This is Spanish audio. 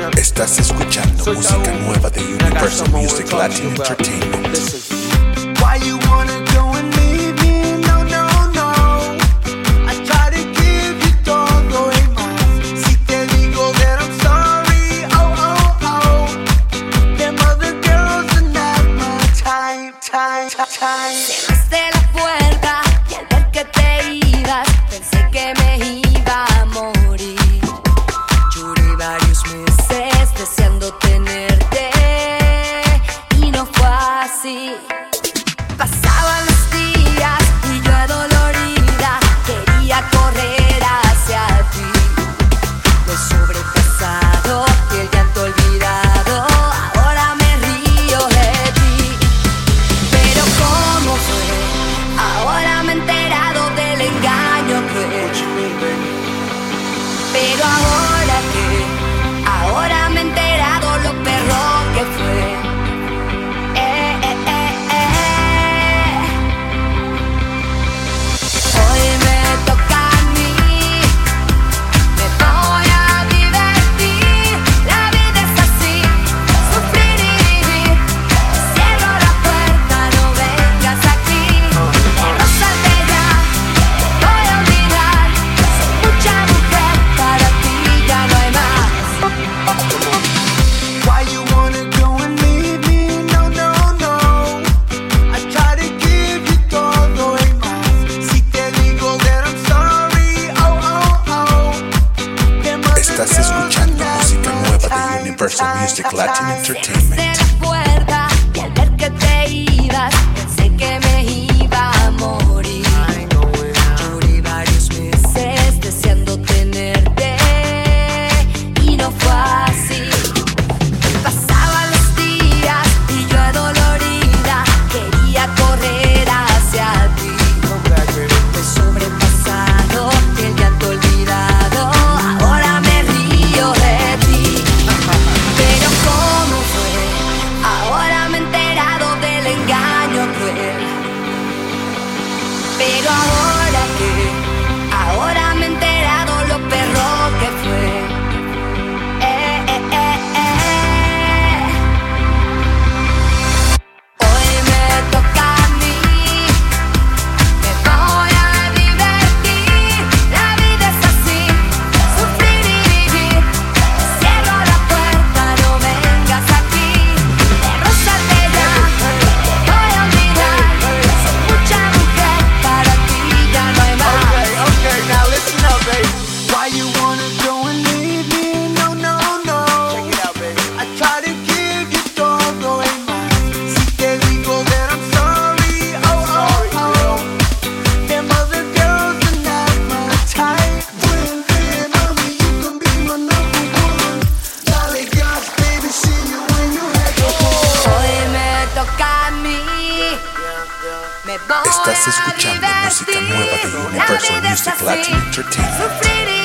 Estás escuchando música nueva de Universal Music Latin Entertainment. Why you wanna go and leave me? No, no, no. I try to give you todo y más. Si te digo that I'm sorry, oh, oh, oh. Them other girls are not my time. Cerraste la puerta y al ver que te ibas pensé que me iba a morir. Lloré varios meses deseando tenerte y no fue así. Pasaban los días y yo adolorida quería correr hacia ti. Me he sobrepasado y el llanto olvidado, ahora me río de ti. Pero ¿cómo fue? Ahora me he enterado del engaño cruel. Pero ahora me he enterado lo perro que fue. Hoy me toca a mí, me voy a divertir. La vida es así, sufrir y vivir. Cierro la puerta, no vengas aquí. Quiero salte ya, voy a olvidar. Soy mucha mujer, para ti ya no hay más. Why you wanna go and leave me? No, no, no. I try to give you todo y más. Si te digo that I'm sorry, oh, oh, oh. Them other Estás girls are escuchando not música my nueva de time. Universal Music Latin Entertainment. Cerraste la puerta y al ver que te ibas pensé que me iba a morir. Lloré varios meses deseando tenerte y no fue así. Pasaban los días y yo adolorida quería correr hacia ti. Me he sobrepasado y el llanto olvidado, ahora me río de ti. Pero ¿cómo fue? Ahora me he enterado del engaño cruel. Pero ahora me he enterado lo perro que fue. Hoy me toca a mí, me voy a divertir. La vida es así, sufrir y vivir. Cierro la puerta, no vengas aquí. Perro salte ya, voy a olvidar. Soy mucha mujer, para ti ya no hay más. Okay, now listen up, baby. Why you wanna go and leave me? No, no, no. Check it out, baby. I try to give you todo y más. Si te digo that I'm sorry, oh, oh, oh. Them other girls are not my type. When mommy, you can be my number one. Dale gas, baby, see you when you have your phone. Hoy me toca a mí, me voy Estás a escuchando música divertir. nueva de La Universal vida es Music así, Latin Entertainment. sufrir